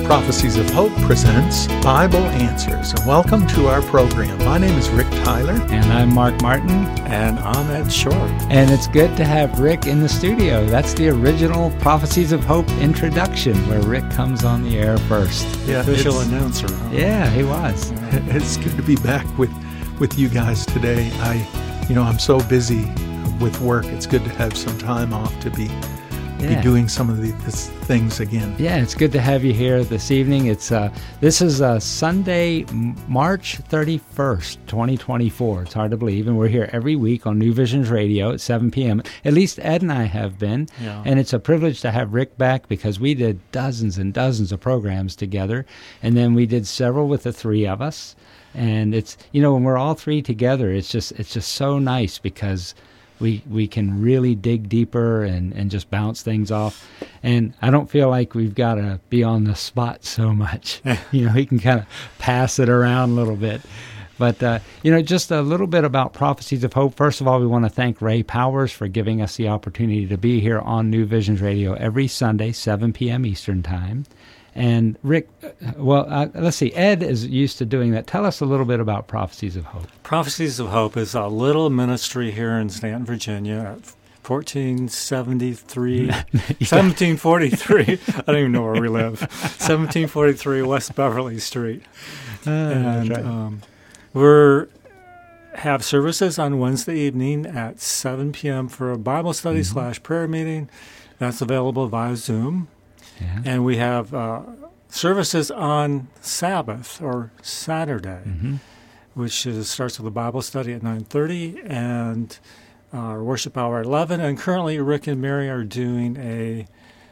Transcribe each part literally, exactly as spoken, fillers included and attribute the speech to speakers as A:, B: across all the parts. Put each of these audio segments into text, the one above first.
A: Prophecies of Hope presents Bible Answers. And welcome to our program. My name is Rick Tyler.
B: And I'm Mark Martin.
C: And I'm Ed Short.
B: And it's good to have Rick in the studio. That's the original Prophecies of Hope introduction, where Rick comes on the air first.
C: Yeah, official announcer. Huh?
B: Yeah, he was.
A: It's good to be back with, with you guys today. I, you know, I'm so busy with work. It's good to have some time off to be
B: Yeah.
A: be doing some of the, this things again.
B: Yeah, it's good to have you here this evening. It's uh, this is uh, Sunday, March thirty-first, twenty twenty-four. It's hard to believe, and we're here every week on New Visions Radio at seven p.m. At least Ed and I have been,
C: yeah.
B: and it's a privilege to have Rick back because we did dozens and dozens of programs together, and then we did several with the three of us. And it's, you know, when we're all three together, it's just it's just so nice because We we can really dig deeper and, and just bounce things off. And I don't feel like we've got to be on the spot so much. You know, we can kind of pass it around a little bit. But, uh, you know, just a little bit about Prophecies of Hope. First of all, we want to thank Ray Powers for giving us the opportunity to be here on New Visions Radio every Sunday, seven p.m. Eastern Time. And Rick, well, uh, let's see, Ed is used to doing that. Tell us a little bit about Prophecies of Hope.
C: Prophecies of Hope is a little ministry here in Stanton, Virginia at fourteen seventy-three, seventeen forty-three. I don't even know where we live. seventeen forty-three West Beverly Street.
B: Uh,
C: and
B: that's right.
C: um, we're have services on Wednesday evening at seven p.m. for a Bible study mm-hmm. slash prayer meeting. That's available via Zoom.
B: Yeah.
C: And we have uh, services on Sabbath or Saturday,
B: mm-hmm.
C: which is, starts with a Bible study at nine thirty and uh, worship hour at eleven. And currently, Rick and Mary are doing a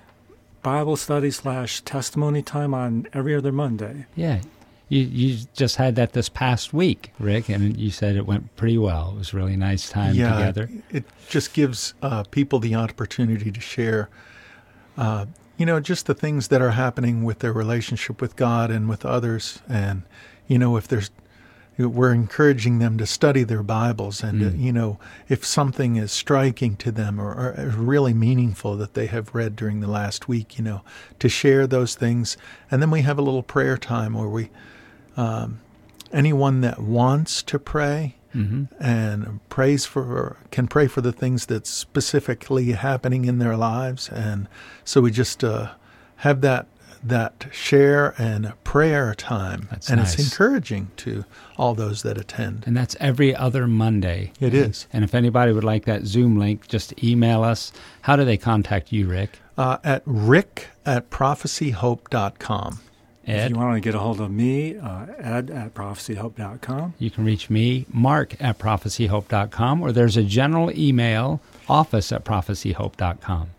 C: Bible study slash testimony time on every other Monday.
B: Yeah. You you just had that this past week, Rick, and you said it went pretty well. It was a really nice time
A: yeah,
B: together.
A: It just gives uh, people the opportunity to share uh You know, just the things that are happening with their relationship with God and with others. And, you know, if there's, we're encouraging them to study their Bibles. And,
B: Mm.
A: uh, you know, if something is striking to them or, or really meaningful that they have read during the last week, you know, to share those things. And then we have a little prayer time where we, um, anyone that wants to pray,
B: Mm-hmm.
A: and prays for can pray for the things that's specifically happening in their lives. And so we just uh, have that that share and prayer time.
B: That's
A: and
B: nice.
A: It's encouraging to all those that attend.
B: And that's every other Monday.
A: It is.
B: And if anybody would like that Zoom link, just email us. How do they contact you, Rick?
A: Uh, at rick at prophecy hope dot com.
B: Ed?
C: If you want to get a hold of me, uh, ed at prophecy hope dot com.
B: You can reach me, Mark at prophecy hope dot com, or there's a general email, office at prophecy hope dot com.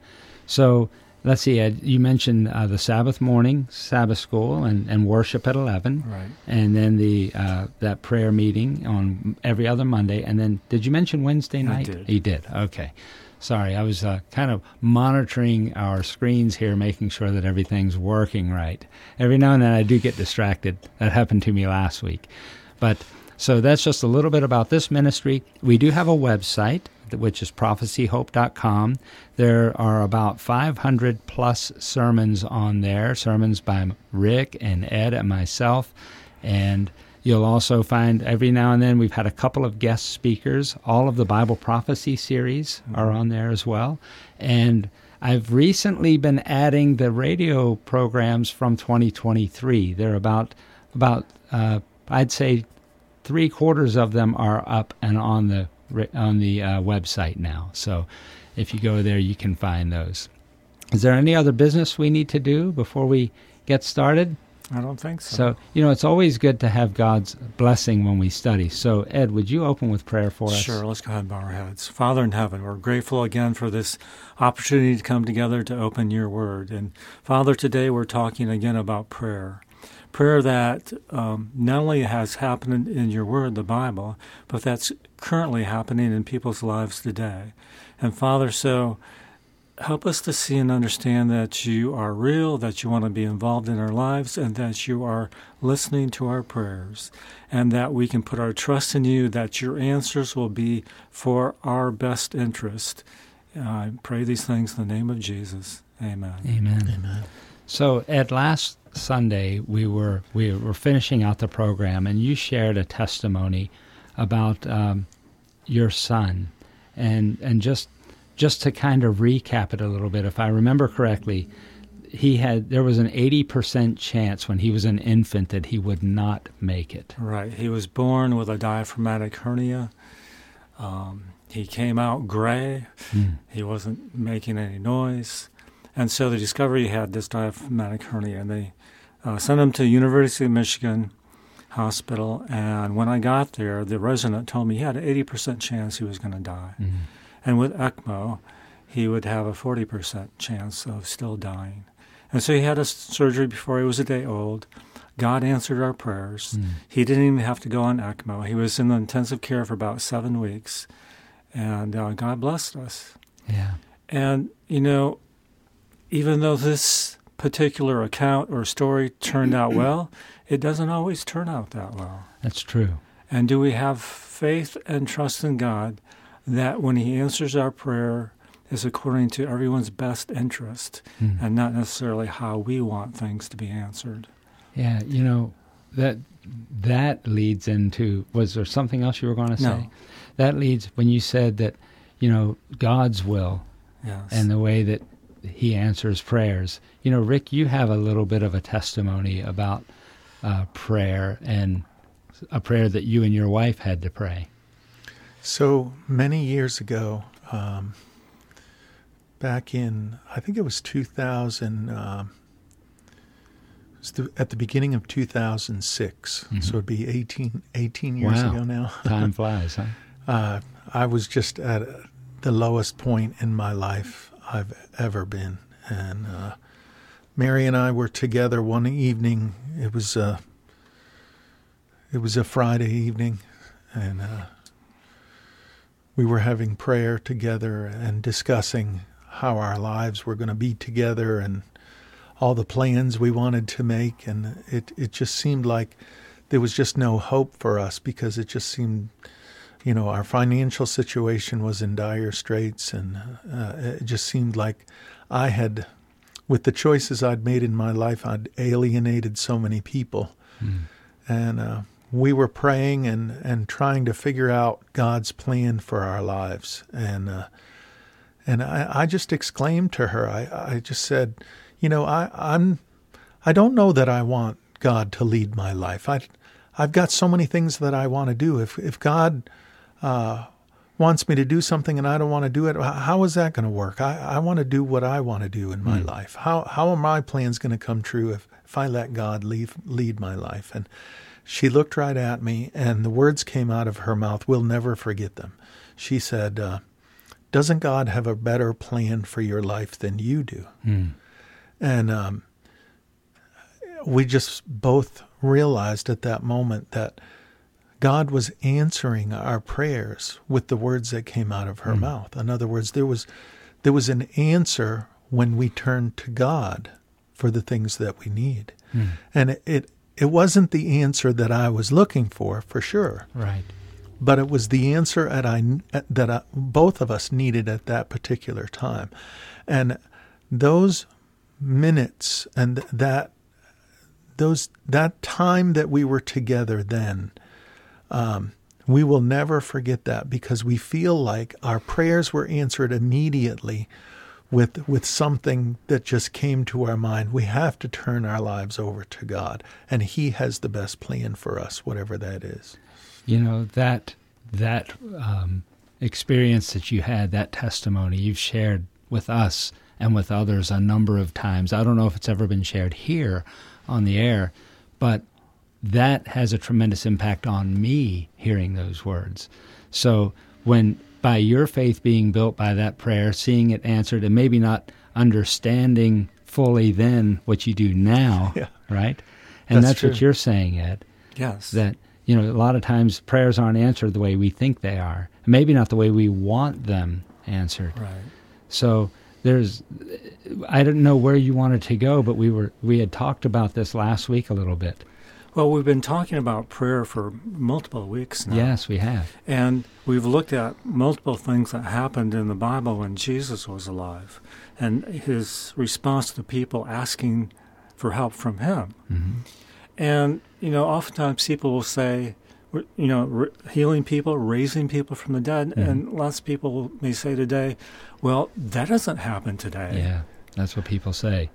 B: So let's see, Ed, you mentioned uh, the Sabbath morning, Sabbath school, and, and worship at eleven.
C: Right.
B: And then the uh, that prayer meeting on every other Monday. And then did you mention Wednesday night?
C: I did.
B: You did, okay. Sorry, I was uh, kind of monitoring our screens here, making sure that everything's working right. Every now and then I do get distracted. That happened to me last week. But so that's just a little bit about this ministry. We do have a website, which is prophecy hope dot com. There are about five hundred plus sermons on there, sermons by Rick and Ed and myself. And you'll also find every now and then we've had a couple of guest speakers. All of the Bible prophecy series are on there as well. And I've recently been adding the radio programs from twenty twenty-three. They're about, about uh, I'd say three quarters of them are up and on the on the uh, website now. So if you go there, you can find those. Is there any other business we need to do before we get started?
C: I don't think so.
B: So, you know, it's always good to have God's blessing when we study. So, Ed, would you open with prayer for us?
C: Sure, let's go ahead and bow our heads. Father in heaven, we're grateful again for this opportunity to come together to open your word. And Father, today we're talking again about prayer. Prayer that um, not only has happened in your word, the Bible, but that's currently happening in people's lives today. And Father, so help us to see and understand that you are real, that you want to be involved in our lives, and that you are listening to our prayers, and that we can put our trust in you, that your answers will be for our best interest. I pray these things in the name of Jesus. Amen.
B: Amen.
A: Amen.
B: So at last Sunday, we were we were finishing out the program, and you shared a testimony about um, your son, and and just just to kind of recap it a little bit, if I remember correctly, he had there was an eighty percent chance when he was an infant that he would not make it.
C: Right. He was born with a diaphragmatic hernia. Um, he came out gray. Mm. He wasn't making any noise. And so the discovery he had this diaphragmatic hernia, and they uh, sent him to University of Michigan Hospital. And when I got there, the resident told me he had an eighty percent chance he was going to die. Mm. And with ECMO, he would have a forty percent chance of still dying. And so he had a surgery before he was a day old. God answered our prayers. Mm. He didn't even have to go on ECMO. He was in the intensive care for about seven weeks. And uh, God blessed us.
B: Yeah.
C: And, you know, even though this particular account or story turned out well, it doesn't always turn out that well.
B: That's true.
C: And do we have faith and trust in God that when he answers our prayer is according to everyone's best interest mm. and not necessarily how we want things to be answered?
B: Yeah, you know, that that leads into, was there something else you were going to say?
C: No.
B: That leads, when you said that, you know, God's will
C: yes.
B: and the way that he answers prayers. You know, Rick, you have a little bit of a testimony about uh, prayer, and a prayer that you and your wife had to pray.
A: So many years ago, um, back in, I think it was two thousand, um, it was the, at the beginning of two thousand six, mm-hmm. so it'd be eighteen, eighteen years
B: wow.
A: ago now.
B: Time flies, huh?
A: Uh, I was just at the lowest point in my life I've ever been. And uh, Mary and I were together one evening. It was a, it was a Friday evening, and uh, we were having prayer together and discussing how our lives were going to be together and all the plans we wanted to make. And it, it just seemed like there was just no hope for us, because it just seemed, you know, our financial situation was in dire straits, and uh, it just seemed like I had, with the choices I'd made in my life, I'd alienated so many people. Mm. And uh, we were praying and, and trying to figure out God's plan for our lives. And uh, and I, I just exclaimed to her, I, I just said, you know, I, I'm, I don't know that I want God to lead my life. I, I've got so many things that I want to do. If if God uh, wants me to do something and I don't want to do it, how is that going to work? I, I want to do what I want to do in my mm. life. How how are my plans going to come true if, if I let God lead, lead my life? And she looked right at me, and the words came out of her mouth. We'll never forget them. She said, uh, doesn't God have a better plan for your life than you do? Mm. And um, we just both realized at that moment that God was answering our prayers with the words that came out of her mm. mouth. In other words, there was there was an answer when we turned to God for the things that we need. Mm. And it, it it wasn't the answer that I was looking for, for sure.
B: Right.
A: But it was the answer that I that I, both of us needed at that particular time. And those minutes and that those that time that we were together then, um, we will never forget that, because we feel like our prayers were answered immediately with with something that just came to our mind. We have to turn our lives over to God, and He has the best plan for us, whatever that is.
B: You know, that that um, experience that you had, that testimony you've shared with us and with others a number of times. I don't know if it's ever been shared here on the air, but that has a tremendous impact on me, hearing those words. So when, by your faith being built by that prayer, seeing it answered, and maybe not understanding fully then what you do now, yeah. right? And that's, that's what you're saying, Ed.
C: Yes.
B: That, you know, a lot of times prayers aren't answered the way we think they are, maybe not the way we want them answered.
C: Right.
B: So there's, I didn't know where you wanted to go, but we were we had talked about this last week a little bit.
C: Well, we've been talking about prayer for multiple weeks now.
B: Yes, we have.
C: And we've looked at multiple things that happened in the Bible when Jesus was alive and his response to the people asking for help from him.
B: Mm-hmm.
C: And, you know, oftentimes people will say, you know, re- healing people, raising people from the dead. Mm-hmm. And lots of people may say today, well, that doesn't happen today.
B: Yeah, that's what people say.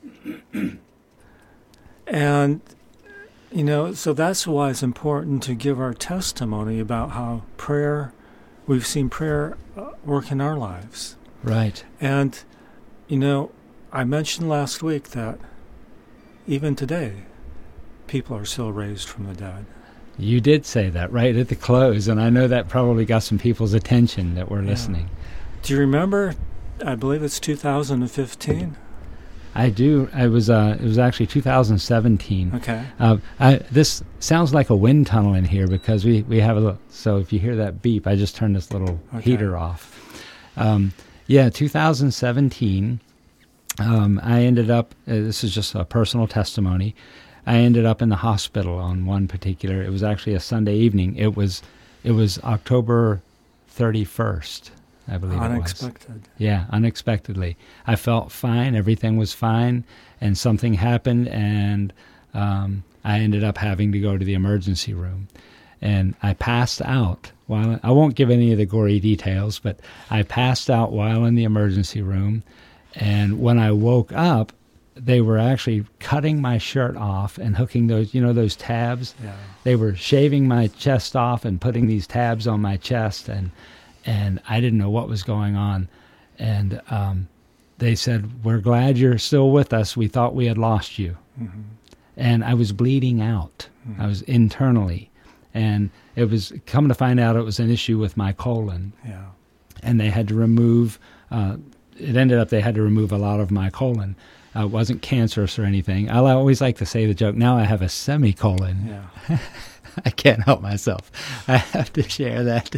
C: And, you know, so that's why it's important to give our testimony about how prayer, we've seen prayer uh, work in our lives.
B: Right.
C: And, you know, I mentioned last week that even today, people are still raised from the dead.
B: You did say that right at the close, and I know that probably got some people's attention that were
C: Yeah.
B: listening.
C: Do you remember, I believe it's two thousand fifteen?
B: I do. I was. Uh, it was actually two thousand seventeen.
C: Okay.
B: Uh, I, this sounds like a wind tunnel in here because we, we have a little. So if you hear that beep, I just turned this little
C: Okay.
B: heater off. Um, yeah, two thousand seventeen. Um, I ended up. Uh, this is just a personal testimony. I ended up in the hospital on one particular. It was actually a Sunday evening. It was. It was October thirty-first. I believe it was.
C: Unexpected.
B: Yeah, unexpectedly. I felt fine. Everything was fine. And something happened, and um, I ended up having to go to the emergency room. And I passed out. While I won't give any of the gory details, but I passed out while in the emergency room. And when I woke up, they were actually cutting my shirt off and hooking those, you know, those tabs.
C: Yeah.
B: They were shaving my chest off and putting these tabs on my chest, and and I didn't know what was going on. And um, they said, "We're glad you're still with us. We thought we had lost you."
C: Mm-hmm.
B: And I was bleeding out.
C: Mm-hmm.
B: I was internally. And it was, come to find out, it was an issue with my colon.
C: Yeah.
B: And they had to remove, uh, it ended up they had to remove a lot of my colon. Uh, it wasn't cancerous or anything. I always like to say the joke, now I have a semicolon.
C: Yeah.
B: I can't help myself. I have to share that.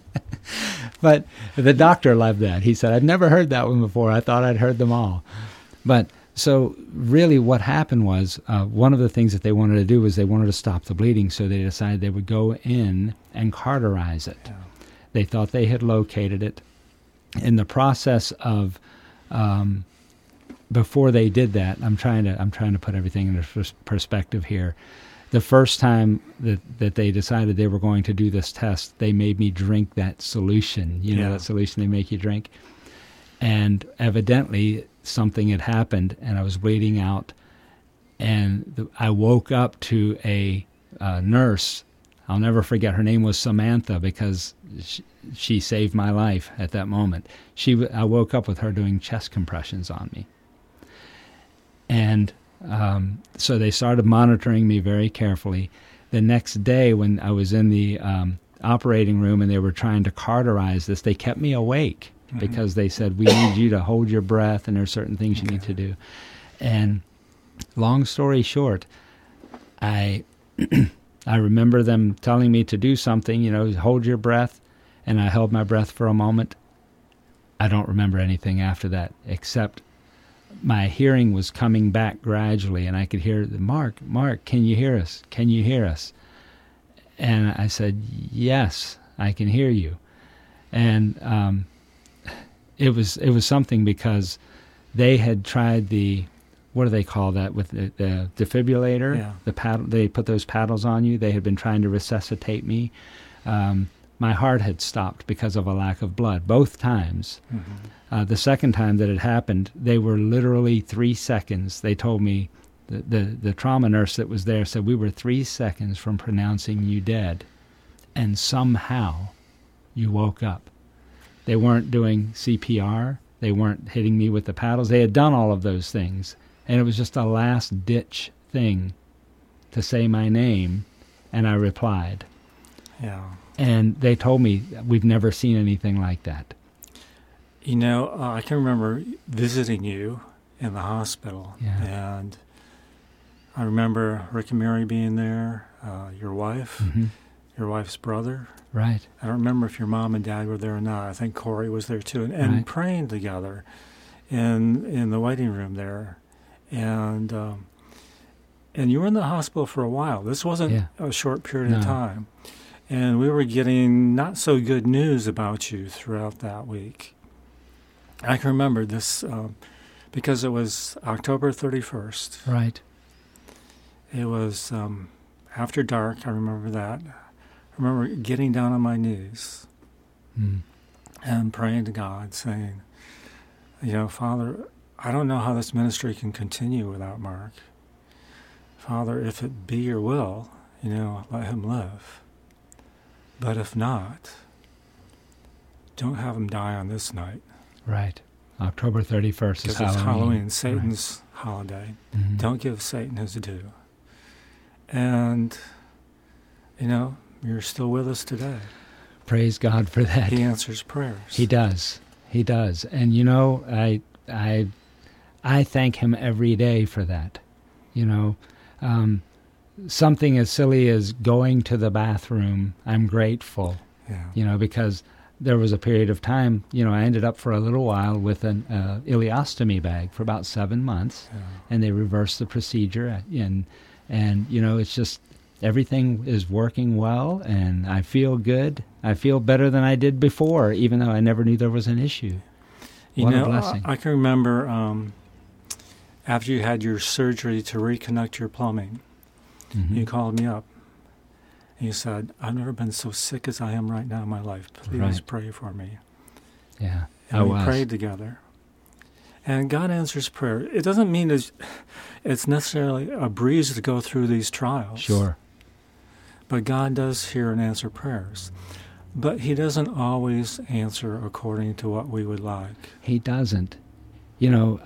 B: But the doctor loved that. He said, "I've never heard that one before. I thought I'd heard them all." But so really what happened was uh, one of the things that they wanted to do was they wanted to stop the bleeding, so they decided they would go in and cauterize it.
C: Yeah.
B: They thought they had located it. In the process of, um, before they did that, I'm trying to I'm trying to put everything in pers- perspective here. The first time that, that they decided they were going to do this test, they made me drink that solution. You know,
C: Yeah.
B: that solution they make you drink. And evidently something had happened, and I was bleeding out. And the, I woke up to a uh, nurse. I'll never forget. Her name was Samantha because she, she saved my life at that moment. She, I woke up with her doing chest compressions on me. And um, so they started monitoring me very carefully. The next day when I was in the um, operating room and they were trying to cauterize this, they kept me awake mm-hmm. because they said, "We need you to hold your breath and there's certain things you need to do." And long story short, I I remember them telling me to do something, you know, hold your breath, and I held my breath for a moment. I don't remember anything after that except my hearing was coming back gradually, and I could hear, "Mark, Mark, can you hear us? Can you hear us?" And I said, "Yes, I can hear you." And um, it was it was something because they had tried the, what do they call that, with the, the defibrillator?
C: Yeah. The
B: paddle. They put those paddles on you. They had been trying to resuscitate me. Um, my heart had stopped because of a lack of blood, both times.
C: Mm-hmm.
B: Uh, the second time that it happened, they were literally three seconds. They told me, the, the, the trauma nurse that was there said, "We were three seconds from pronouncing you dead, and somehow you woke up." They weren't doing C P R. They weren't hitting me with the paddles. They had done all of those things, and it was just a last-ditch thing to say my name, and I replied.
C: Yeah.
B: And they told me, "We've never seen anything like that."
C: You know, uh, I can remember visiting you in the hospital,
B: Yeah.
C: and I remember Rick and Mary being there, uh, your wife,
B: Mm-hmm.
C: your wife's brother.
B: Right.
C: I don't remember if your mom and dad were there or not. I think Corey was there too, and, and
B: Right.
C: praying together in in the waiting room there. And um, and you were in the hospital for a while. This wasn't
B: Yeah.
C: a short period
B: No.
C: of time. And we were getting not so good news about you throughout that week. I can remember this um, because it was October thirty-first.
B: Right.
C: It was um, after dark. I remember that. I remember getting down on my knees
B: Mm.
C: and praying to God, saying, you know, Father, I don't know how this ministry can continue without Mark. Father, if it be your will, you know, let him live. But if not, don't have him die on this night.
B: Right. October thirty-first is
C: Because
B: Halloween.
C: it's Halloween, Satan's holiday.
B: Mhm.
C: Don't give Satan his due. And, you know, you're still with us today.
B: Praise God for that.
C: He answers prayers.
B: He does. He does. And you know, I I I thank him every day for that. You know, um, something as silly as going to the bathroom, I'm grateful.
C: Yeah.
B: You know, because there was a period of time, you know, I ended up for a little while with an uh, ileostomy bag for about seven months,
C: Yeah.
B: and they reversed the procedure, and and you know, it's just everything is working well, and I feel good. I feel better than I did before, even though I never knew there was an issue.
C: You
B: What a
C: know,
B: blessing.
C: I, I can remember um, after you had your surgery to reconnect your plumbing,
B: Mhm.
C: you called me up. And you said, I've never been so sick as I am right now in my life. Please
B: Right.
C: pray for me.
B: Yeah,
C: And
B: I
C: we
B: was.
C: prayed together. And God answers prayer. It doesn't mean it's, it's necessarily a breeze to go through these trials.
B: Sure.
C: But God does hear and answer prayers. But he doesn't always answer according to what we would like.
B: He doesn't. You know,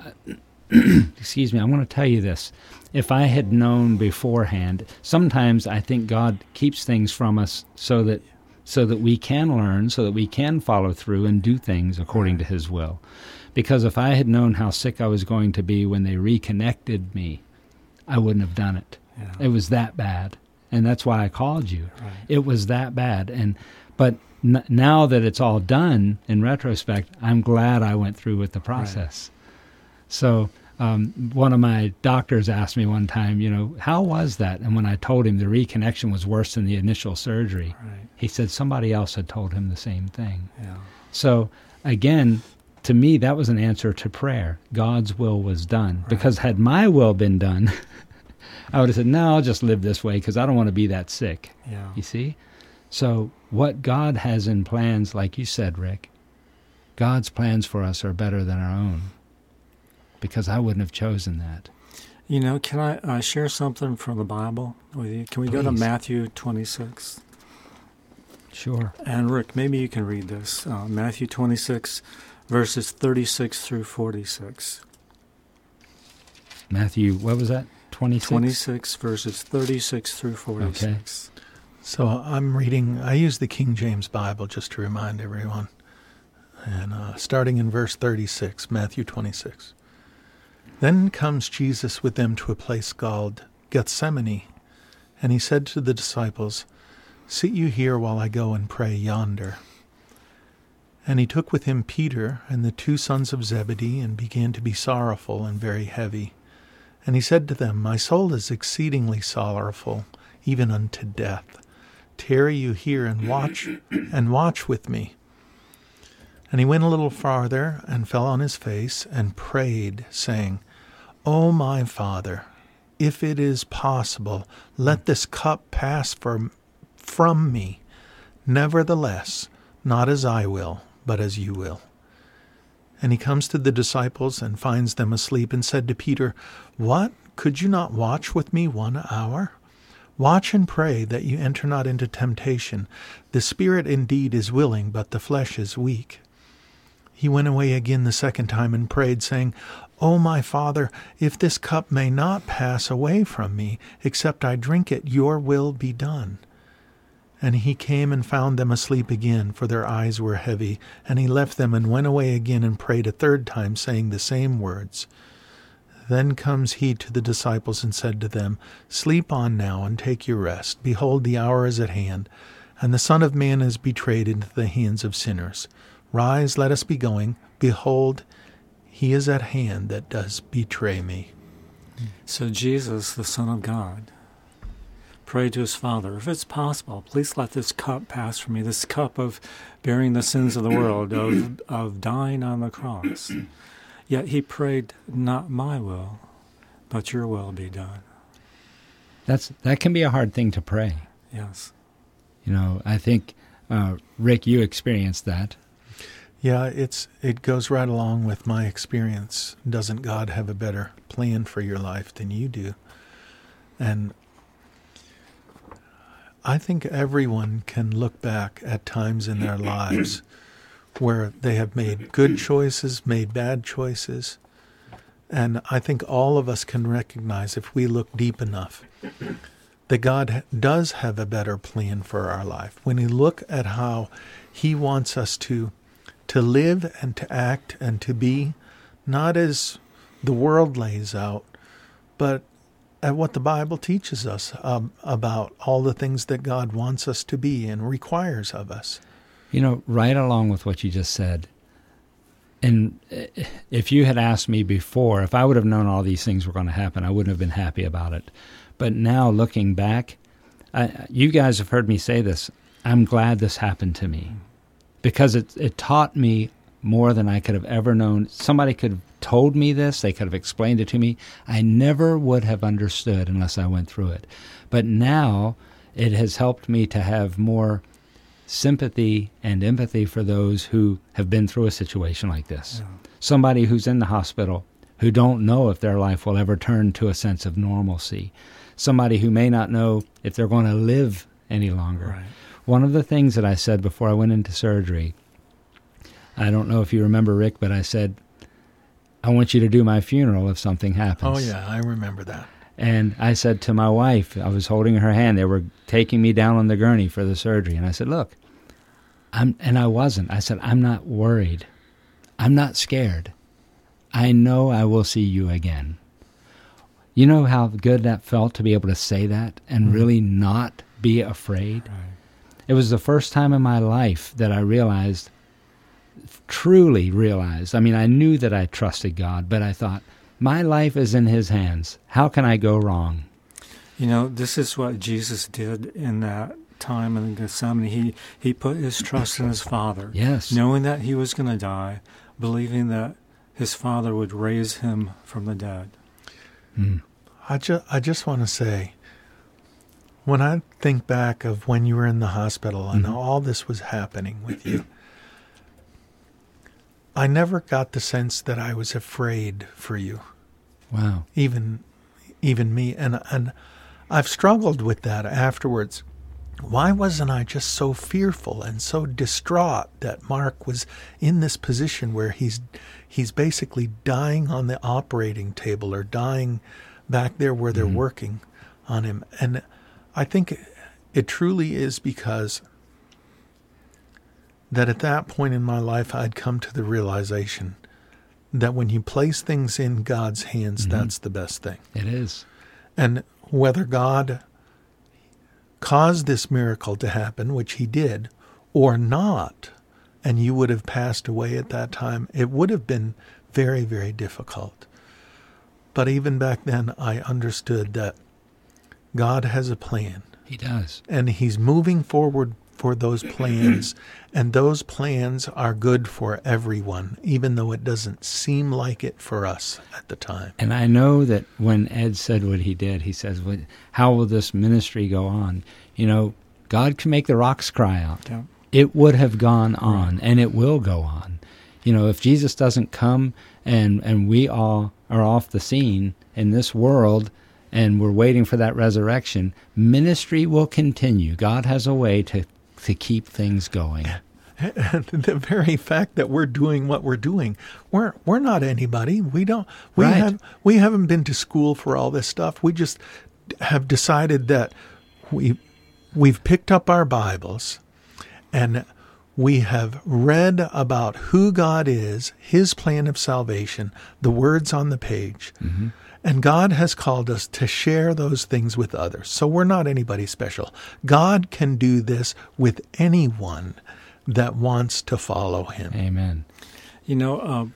B: excuse me, I want to tell you this. If I had known beforehand, sometimes I think God keeps things from us so that so that we can learn, so that we can follow through and do things according to his will. Because if I had known how sick I was going to be when they reconnected me, I wouldn't have done it.
C: Yeah.
B: It was that bad. And that's why I called you.
C: Right.
B: It was that bad. And but n- now that it's all done, in retrospect, I'm glad I went through with the process. So um, one of my doctors asked me one time, you know, how was that? And when I told him the reconnection was worse than the initial surgery,
C: Right.
B: he said somebody else had told him the same thing.
C: Yeah.
B: So again, to me, that was an answer to prayer. God's will was done.
C: Right.
B: Because had my will been done, I would have said, no, I'll just live this way because I don't want to be that sick.
C: Yeah.
B: You see? So what God has in plans, like you said, Rick, God's plans for us are better than our own, because I wouldn't have chosen that.
C: You know, can I uh, share something from the Bible with you? Can we go to
B: Please.
C: Matthew twenty-six?
B: Sure.
C: And Rick, maybe you can read this. Uh, Matthew twenty-six, verses thirty-six through forty-six.
B: Matthew, what was that? twenty-six?
C: twenty-six, verses thirty-six through forty-six.
A: So I'm reading, I use the King James Bible just to remind everyone. And uh, starting in verse thirty-six, Matthew twenty-six. Then comes Jesus with them to a place called Gethsemane, and he said to the disciples, Sit you here while I go and pray yonder. And he took with him Peter and the two sons of Zebedee, and began to be sorrowful and very heavy. And he said to them, My soul is exceedingly sorrowful, even unto death. Tarry you here and watch, and watch with me. And he went a little farther, and fell on his face, and prayed, saying, O my Father, if it is possible, let this cup pass from, from me. Nevertheless, not as I will, but as you will. And he comes to the disciples, and finds them asleep, and said to Peter, What? Could you not watch with me one hour? Watch and pray that you enter not into temptation. The spirit indeed is willing, but the flesh is weak. He went away again the second time and prayed, saying, O my Father, if this cup may not pass away from me, except I drink it, your will be done. And he came and found them asleep again, for their eyes were heavy. And he left them and went away again and prayed a third time, saying the same words. Then comes he to the disciples and said to them, Sleep on now and take your rest. Behold, the hour is at hand, and the Son of Man is betrayed into the hands of sinners. Rise, let us be going. Behold, he is at hand that does betray me.
C: So Jesus, the Son of God, prayed to his Father, if it's possible, please let this cup pass from me, this cup of bearing the sins of the world, of, of dying on the cross. Yet he prayed, not my will, but your will be done.
B: That's that can be a hard thing to pray.
C: Yes.
B: You know, I think, uh, Rick, you experienced that.
A: Yeah, it's it goes right along with my experience. Doesn't God have a better plan for your life than you do? And I think everyone can look back at times in their lives where they have made good choices, made bad choices. And I think all of us can recognize, if we look deep enough, that God does have a better plan for our life. When we look at how he wants us to to live and to act and to be, not as the world lays out, but at what the Bible teaches us um, about all the things that God wants us to be and requires of us.
B: You know, right along with what you just said, and if you had asked me before, if I would have known all these things were going to happen, I wouldn't have been happy about it. But now looking back, I, you guys have heard me say this, I'm glad this happened to me, because it, it taught me more than I could have ever known. Somebody could have told me this, they could have explained it to me. I never would have understood unless I went through it. But now it has helped me to have more sympathy and empathy for those who have been through a situation like this. Yeah. Somebody who's in the hospital who don't know if their life will ever turn to a sense of normalcy. Somebody who may not know if they're going to live any longer. Right. One of the things that I said before I went into surgery, I don't know if you remember, Rick, but I said, I want you to do my funeral if something happens.
A: Oh, yeah, I remember that.
B: And I said to my wife, I was holding her hand, they were taking me down on the gurney for the surgery, and I said, look, I'm, and I wasn't. I said, I'm not worried. I'm not scared. I know I will see you again. You know how good that felt to be able to say that and mm-hmm. really not be afraid? Right. It was the first time in my life that I realized, truly realized, I mean, I knew that I trusted God, but I thought, my life is in his hands. How can I go wrong?
C: You know, this is what Jesus did in that time in Gethsemane. He, he put his trust in his Father.
B: Yes.
C: Knowing that he was going to die, believing that his Father would raise him from the dead.
B: Mm.
A: I, ju- I just want to say, when I think back of when you were in the hospital and mm-hmm. all this was happening with you, I never got the sense that I was afraid for you.
B: Wow.
A: Even even me. And and I've struggled with that afterwards. Why wasn't I just so fearful and so distraught that Mark was in this position where he's he's basically dying on the operating table or dying back there where they're mm-hmm. working on him? And I think it, it truly is because that at that point in my life, I'd come to the realization that when you place things in God's hands, mm-hmm. that's the best thing.
B: It is.
A: And whether God caused this miracle to happen, which he did, or not, and you would have passed away at that time, it would have been very, very difficult. But even back then, I understood that God has a plan.
B: He does.
A: And he's moving forward for those plans, and those plans are good for everyone, even though it doesn't seem like it for us at the time.
B: And I know that when Ed said what he did, he says, how will this ministry go on? You know, God can make the rocks cry out.
C: Yeah.
B: It would have gone on, and it will go on. You know, if Jesus doesn't come and, and we all are off the scene in this world, and we're waiting for that resurrection, ministry will continue. God has a way to to keep things going.
A: And the very fact that we're doing what we're doing, we're we're not anybody. We don't we
B: right.
A: have we haven't been to school for all this stuff. We just have decided that we we've picked up our Bibles and we have read about who God is, his plan of salvation, the words on the page.
B: Mm-hmm.
A: And God has called us to share those things with others. So we're not anybody special. God can do this with anyone that wants to follow him.
B: Amen.
C: You know, uh,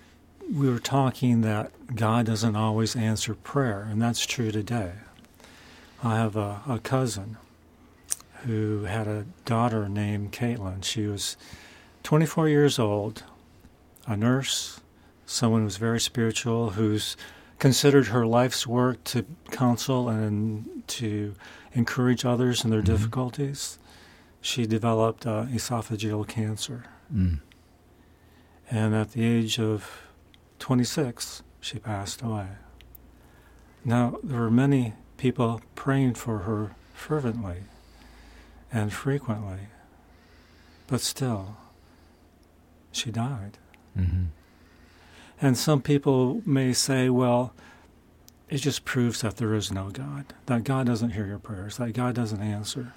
C: we were talking that God doesn't always answer prayer, and that's true today. I have a, a cousin who had a daughter named Caitlin. She was twenty-four years old, a nurse, someone who's very spiritual, who's considered her life's work to counsel and to encourage others in their mm-hmm. difficulties. She developed uh, esophageal cancer. Mm. And at the age of twenty-six, she passed away. Now, there were many people praying for her fervently and frequently, but still, she died. Mm-hmm. And some people may say, well, it just proves that there is no God, that God doesn't hear your prayers, that God doesn't answer.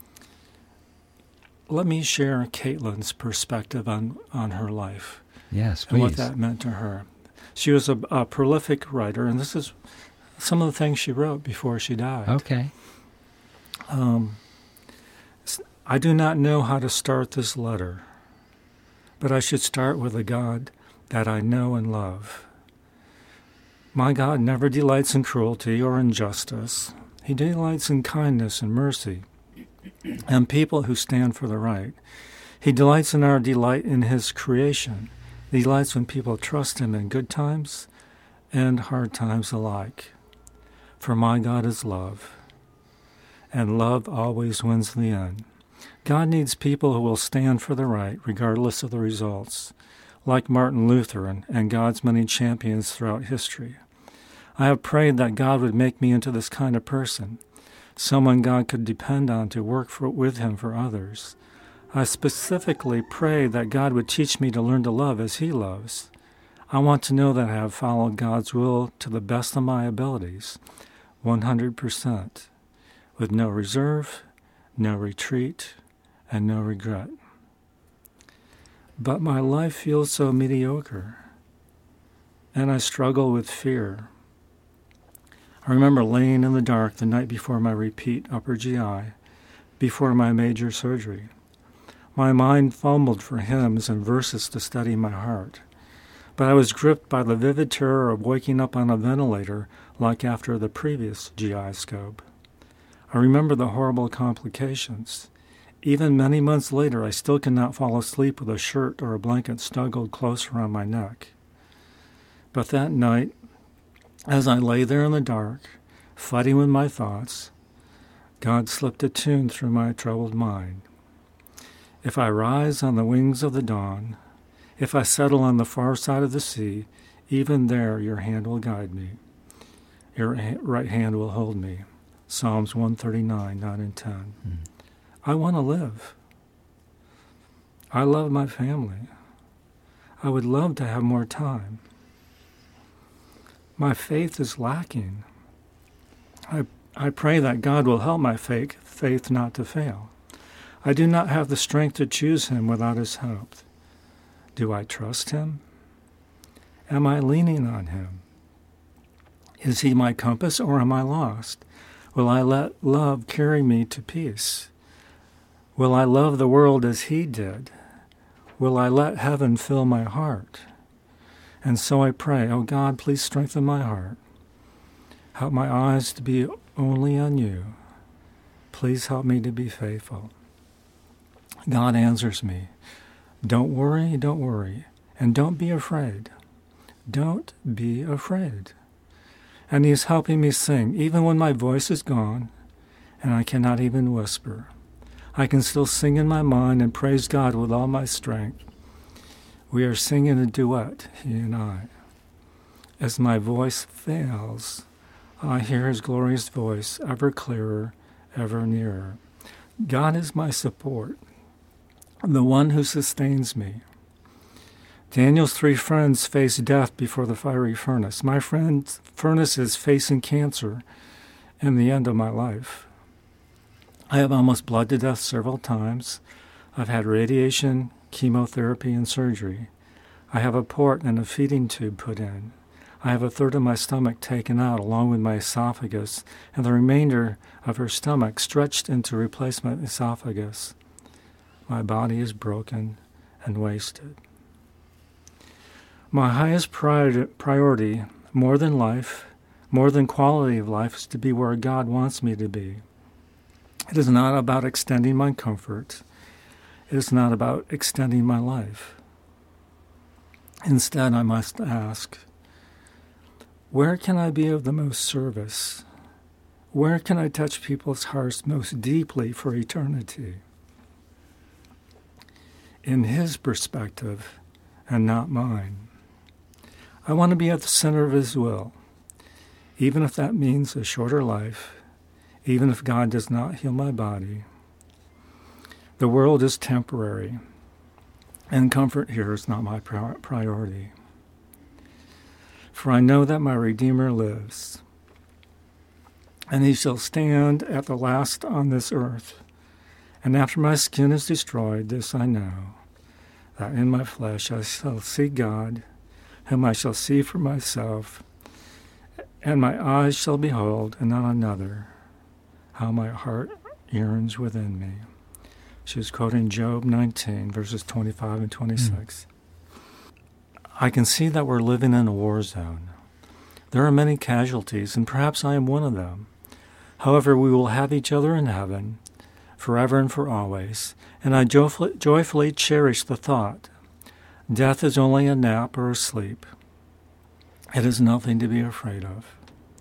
C: Let me share Caitlin's perspective on, on her life.
B: Yes, please.
C: And what that meant to her. She was a, a prolific writer, and this is some of the things she wrote before she died.
B: Okay.
C: Um, I do not know how to start this letter, but I should start with a God that I know and love. My God never delights in cruelty or injustice. He delights in kindness and mercy and people who stand for the right. He delights in our delight in his creation. He delights when people trust him in good times and hard times alike. For my God is love, and love always wins in the end. God needs people who will stand for the right, regardless of the results, like Martin Luther and, and God's many champions throughout history. I have prayed that God would make me into this kind of person, someone God could depend on to work for, with him for others. I specifically pray that God would teach me to learn to love as he loves. I want to know that I have followed God's will to the best of my abilities, one hundred percent, with no reserve, no retreat, and no regret. But my life feels so mediocre, and I struggle with fear. I remember laying in the dark the night before my repeat upper G I, before my major surgery. My mind fumbled for hymns and verses to steady my heart, but I was gripped by the vivid terror of waking up on a ventilator like after the previous G I scope. I remember the horrible complications. Even many months later, I still cannot fall asleep with a shirt or a blanket snuggled close around my neck. But that night, as I lay there in the dark, fighting with my thoughts, God slipped a tune through my troubled mind. If I rise on the wings of the dawn, if I settle on the far side of the sea, even there your hand will guide me. Your right hand will hold me. Psalms one thirty-nine, nine and ten. Mm. I want to live. I love my family. I would love to have more time. My faith is lacking. I, I pray that God will help my faith, faith not to fail. I do not have the strength to choose him without his help. Do I trust him? Am I leaning on him? Is he my compass, or am I lost? Will I let love carry me to peace? Will I love the world as he did? Will I let heaven fill my heart? And so I pray, oh God, please strengthen my heart. Help my eyes to be only on you. Please help me to be faithful. God answers me. Don't worry, don't worry, and don't be afraid. Don't be afraid. And he's helping me sing, even when my voice is gone, and I cannot even whisper. I can still sing in my mind and praise God with all my strength. We are singing a duet, he and I. As my voice fails, I hear his glorious voice, ever clearer, ever nearer. God is my support, the one who sustains me. Daniel's three friends faced death before the fiery furnace. My friend's furnace is facing cancer and the end of my life. I have almost bled to death several times. I've had radiation, chemotherapy, and surgery. I have a port and a feeding tube put in. I have a third of my stomach taken out along with my esophagus, and the remainder of her stomach stretched into replacement esophagus. My body is broken and wasted. My highest pri- priority, more than life, more than quality of life, is to be where God wants me to be. It is not about extending my comfort. It is not about extending my life. Instead, I must ask, where can I be of the most service? Where can I touch people's hearts most deeply for eternity? In His perspective and not mine. I want to be at the center of His will, even if that means a shorter life, even if God does not heal my body. The world is temporary, and comfort here is not my priority. For I know that my Redeemer lives, and He shall stand at the last on this earth. And after my skin is destroyed, this I know, that in my flesh I shall see God, whom I shall see for myself, and my eyes shall behold, and not another, how my heart yearns within me. She was quoting Job nineteen, verses twenty-five and twenty-six. Mm. I can see that we're living in a war zone. There are many casualties, and perhaps I am one of them. However, we will have each other in heaven, forever and for always, and I joyfully, joyfully cherish the thought. Death is only a nap or a sleep. It is nothing to be afraid of.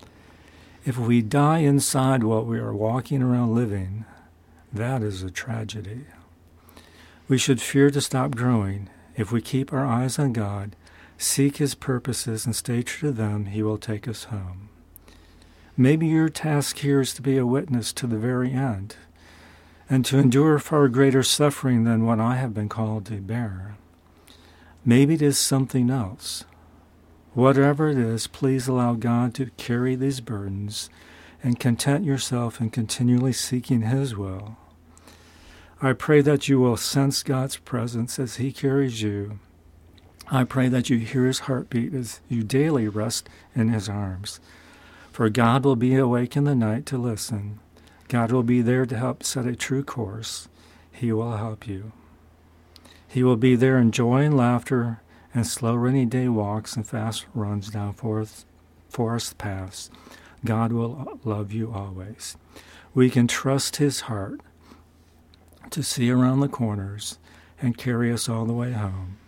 C: If we die inside while we are walking around living, that is a tragedy. We should fear to stop growing. If we keep our eyes on God, seek His purposes, and stay true to them, He will take us home. Maybe your task here is to be a witness to the very end, and to endure far greater suffering than what I have been called to bear. Maybe it is something else. Whatever it is, please allow God to carry these burdens, and content yourself in continually seeking His will. I pray that you will sense God's presence as He carries you. I pray that you hear His heartbeat as you daily rest in His arms. For God will be awake in the night to listen. God will be there to help set a true course. He will help you. He will be there in joy and laughter and slow rainy day walks and fast runs down forest, forest paths. God will love you always. We can trust His heart to see around the corners and carry us all the way home.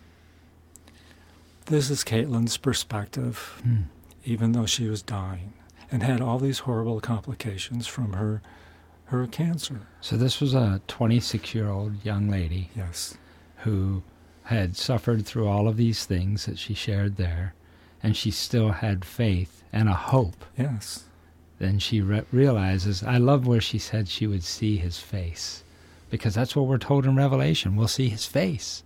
C: This is Caitlin's perspective, mm. even though she was dying and had all these horrible complications from her her cancer.
B: So this was a twenty-six-year-old young lady,
C: yes,
B: who had suffered through all of these things that she shared there, and she still had faith and a hope.
C: Yes.
B: Then she re- realizes, I love where she said she would see His face, because that's what we're told in Revelation. We'll see His face.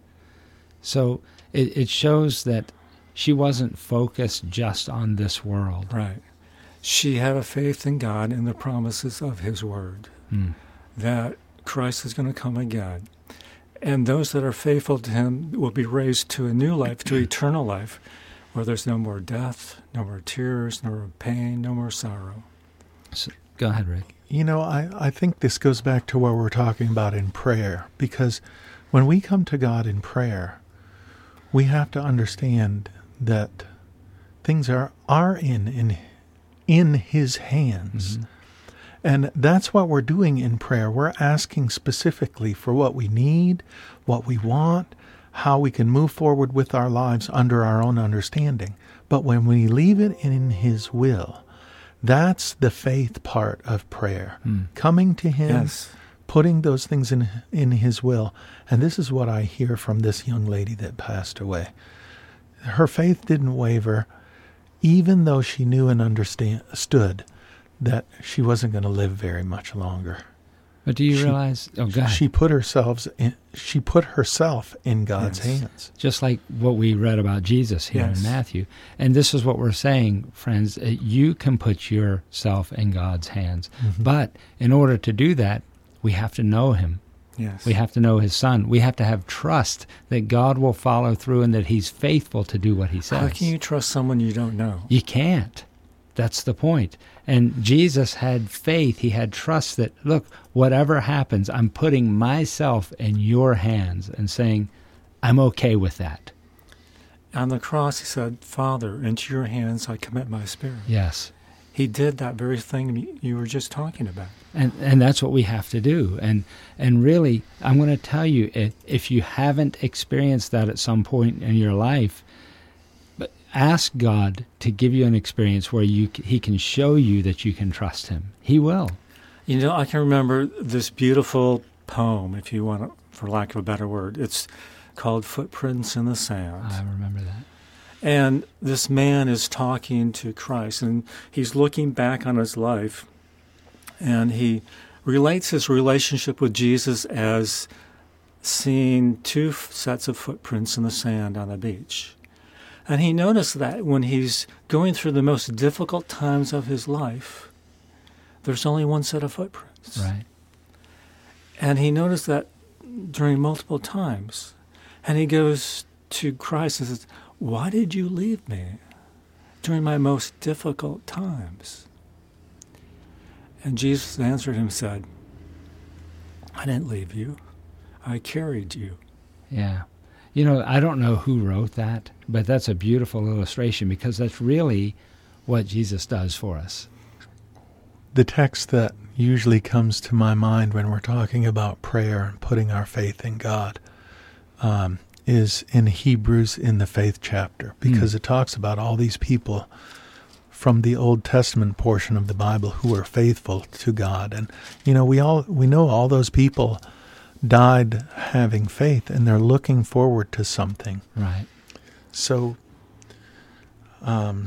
B: So it, it shows that she wasn't focused just on this world.
C: Right. She had a faith in God and the promises of His Word, mm. that Christ is going to come again. And those that are faithful to Him will be raised to a new life, to eternal life, where there's no more death, no more tears, no more pain, no more sorrow.
B: So, go ahead, Rick.
A: You know, I, I think this goes back to what we're talking about in prayer, because when we come to God in prayer, we have to understand that things are, are in, in, in His hands. Mm-hmm. And that's what we're doing in prayer. We're asking specifically for what we need, what we want, how we can move forward with our lives under our own understanding. But when we leave it in His will, that's the faith part of prayer. Mm. Coming to Him,
C: yes.
A: putting those things in in His will. And this is what I hear from this young lady that passed away. Her faith didn't waver, even though she knew and understood that she wasn't going to live very much longer.
B: But do you
A: she,
B: realize? Oh, God!
A: She put herself in. She put herself in God's
C: yes.
A: hands,
B: just like what we read about Jesus here
C: yes.
B: in Matthew. And this is what we're saying, friends. You can put yourself in God's hands, mm-hmm. but in order to do that, we have to know Him.
C: Yes,
B: we have to know His Son. We have to have trust that God will follow through and that He's faithful to do what He says.
C: How can you trust someone you don't know?
B: You can't. That's the point. And Jesus had faith. He had trust that, look, whatever happens, I'm putting myself in your hands and saying, I'm okay with that.
C: On the cross, he said, Father, into your hands I commit my spirit.
B: Yes.
C: He did that very thing you were just talking about.
B: And and that's what we have to do. And and really, I'm going to tell you, if, if you haven't experienced that at some point in your life, but ask God to give you an experience where you He can show you that you can trust Him. He will.
C: You know, I can remember this beautiful poem, if you want to, for lack of a better word. It's called Footprints in the Sand.
B: I remember that.
C: And this man is talking to Christ, and he's looking back on his life, and he relates his relationship with Jesus as seeing two sets of footprints in the sand on the beach. And he noticed that when he's going through the most difficult times of his life, there's only one set of footprints.
B: Right.
C: And he noticed that during multiple times. And he goes to Christ and says, why did you leave me during my most difficult times? And Jesus answered him and said, I didn't leave you. I carried you.
B: Yeah. You know, I don't know who wrote that, but that's a beautiful illustration because that's really what Jesus does for us.
A: The text that usually comes to my mind when we're talking about prayer and putting our faith in God um, is in Hebrews in the faith chapter, because mm. it talks about all these people from the Old Testament portion of the Bible who are faithful to God. And, you know, we all we know all those people died having faith, and they're looking forward to something.
B: Right.
A: So um,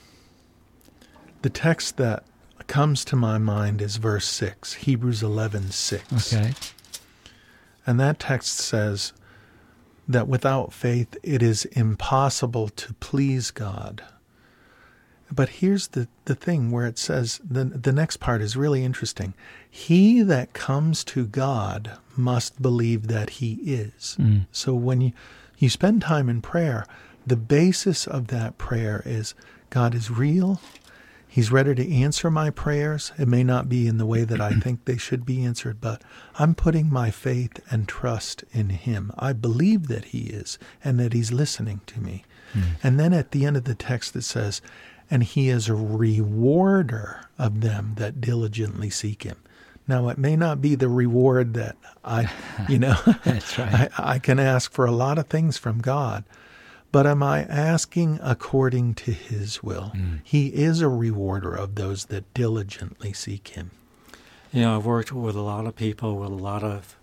A: the text that comes to my mind is verse six, Hebrews eleven six.
B: Okay.
A: And that text says that without faith it is impossible to please God. But here's the, the thing where it says, the, the next part is really interesting. He that comes to God must believe that he is.
B: Mm.
A: So when you, you spend time in prayer, the basis of that prayer is God is real. He's ready to answer my prayers. It may not be in the way that I think they should be answered, but I'm putting my faith and trust in him. I believe that he is and that he's listening to me.
B: Mm.
A: And then at the end of the text it says, and he is a rewarder of them that diligently seek him. Now, it may not be the reward that I, you know,
B: That's right.
A: I, I can ask for a lot of things from God. But am I asking according to his will? Mm. He is a rewarder of those that diligently seek him.
C: You know, I've worked with a lot of people with a lot of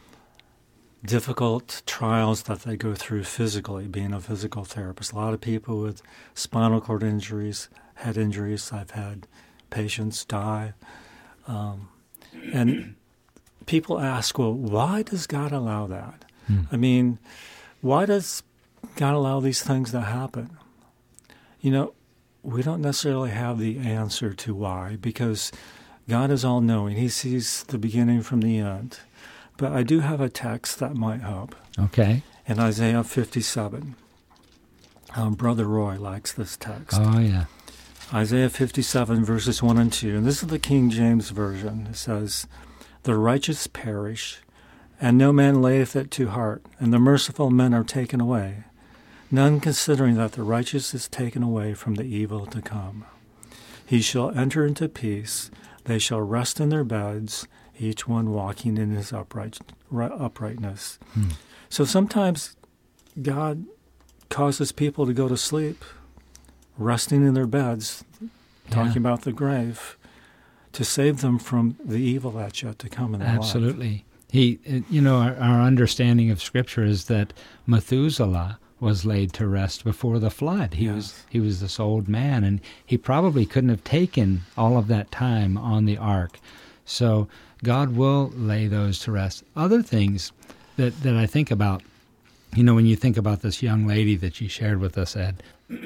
C: difficult trials that they go through physically, being a physical therapist. A lot of people with spinal cord injuries, head injuries. I've had patients die. Um, and people ask, well, why does God allow that? Mm. I mean, why does God allow these things to happen? You know, we don't necessarily have the answer to why, because God is all-knowing. He sees the beginning from the end. But I do have a text that might help.
B: Okay.
C: In Isaiah fifty-seven. Um, Brother Roy likes this text.
B: Oh, yeah.
C: Isaiah fifty-seven, verses one and two. And this is the King James Version. It says, the righteous perish, and no man layeth it to heart, and the merciful men are taken away, none considering that the righteous is taken away from the evil to come. He shall enter into peace, they shall rest in their beds, each one walking in his upright, uprightness. Hmm. So sometimes God causes people to go to sleep, resting in their beds, talking yeah. about the grave, to save them from the evil that's yet to come in their life.
B: Absolutely. He, you know, our, our understanding of Scripture is that Methuselah was laid to rest before the flood. He yes. was he was this old man, and he probably couldn't have taken all of that time on the ark. So God will lay those to rest. Other things that, that I think about, you know, when you think about this young lady that you shared with us, Ed,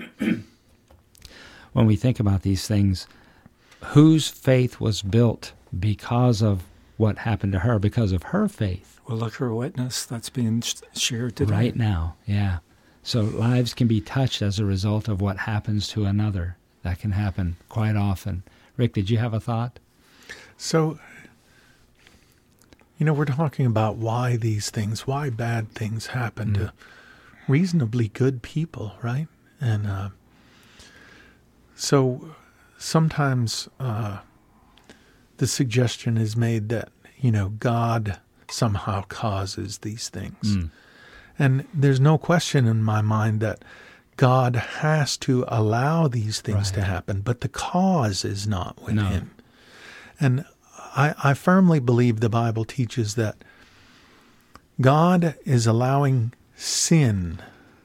B: when we think about these things, whose faith was built because of what happened to her, because of her faith?
C: Well, look, her witness that's being shared today.
B: Right now, yeah. So lives can be touched as a result of what happens to another. That can happen quite often. Rick, did you have a thought?
A: So, you know, we're talking about why these things, why bad things happen mm. to reasonably good people, right? And uh, so sometimes uh, the suggestion is made that, you know, God somehow causes these things. Mm. And there's no question in my mind that God has to allow these things right. to happen, but the cause is not with no. him. And I, I firmly believe the Bible teaches that God is allowing sin